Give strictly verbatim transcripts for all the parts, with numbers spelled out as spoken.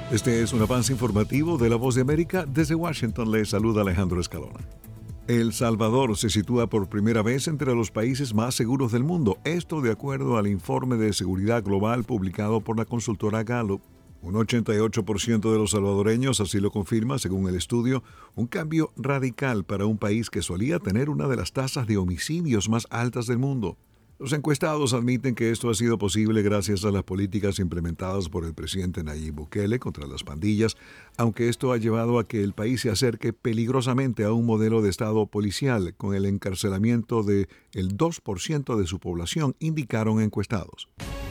Este es un avance informativo de La Voz de América. Desde Washington le saluda Alejandro Escalona. El Salvador se sitúa por primera vez entre los países más seguros del mundo. Esto de acuerdo al informe de seguridad global publicado por la consultora Gallup. Un ochenta y ocho por ciento de los salvadoreños así lo confirma, según el estudio, un cambio radical para un país que solía tener una de las tasas de homicidios más altas del mundo. Los encuestados admiten que esto ha sido posible gracias a las políticas implementadas por el presidente Nayib Bukele contra las pandillas, aunque esto ha llevado a que el país se acerque peligrosamente a un modelo de Estado policial, con el encarcelamiento del dos por ciento de su población, indicaron encuestados.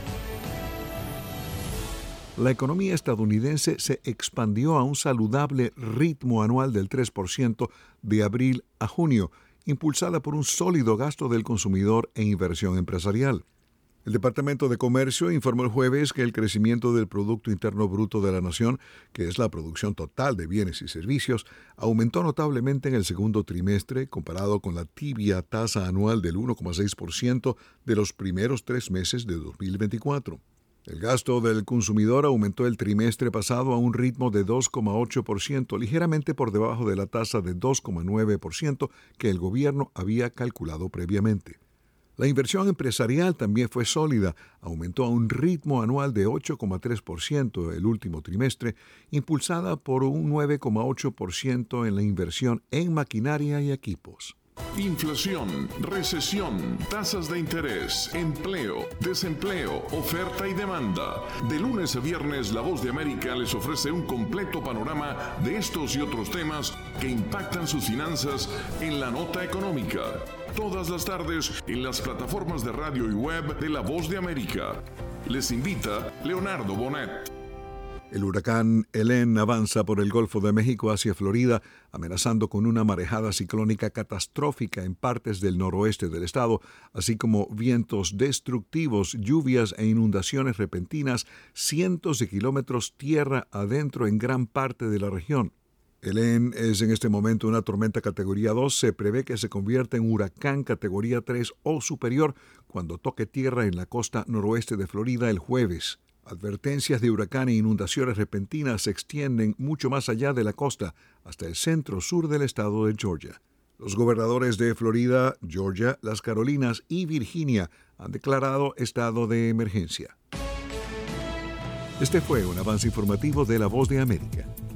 La economía estadounidense se expandió a un saludable ritmo anual del tres por ciento de abril a junio, impulsada por un sólido gasto del consumidor e inversión empresarial. El Departamento de Comercio informó el jueves que el crecimiento del Producto Interno Bruto de la nación, que es la producción total de bienes y servicios, aumentó notablemente en el segundo trimestre comparado con la tibia tasa anual del uno coma seis por ciento de los primeros tres meses de dos mil veinticuatro. El gasto del consumidor aumentó el trimestre pasado a un ritmo de dos coma ocho por ciento, ligeramente por debajo de la tasa de dos coma nueve por ciento que el gobierno había calculado previamente. La inversión empresarial también fue sólida, aumentó a un ritmo anual de ocho coma tres por ciento el último trimestre, impulsada por un nueve coma ocho por ciento en la inversión en maquinaria y equipos. Inflación, recesión, tasas de interés, empleo, desempleo, oferta y demanda. De lunes a viernes, La Voz de América les ofrece un completo panorama de estos y otros temas que impactan sus finanzas en la nota económica. Todas las tardes en las plataformas de radio y web de La Voz de América. Les invita Leonardo Bonet. El huracán Helene avanza por el Golfo de México hacia Florida, amenazando con una marejada ciclónica catastrófica en partes del noroeste del estado, así como vientos destructivos, lluvias e inundaciones repentinas, cientos de kilómetros tierra adentro en gran parte de la región. Helene es en este momento una tormenta categoría dos. Se prevé que se convierta en huracán categoría tres o superior cuando toque tierra en la costa noroeste de Florida el jueves. Advertencias de huracán e inundaciones repentinas se extienden mucho más allá de la costa, hasta el centro-sur del estado de Georgia. Los gobernadores de Florida, Georgia, las Carolinas y Virginia han declarado estado de emergencia. Este fue un avance informativo de La Voz de América.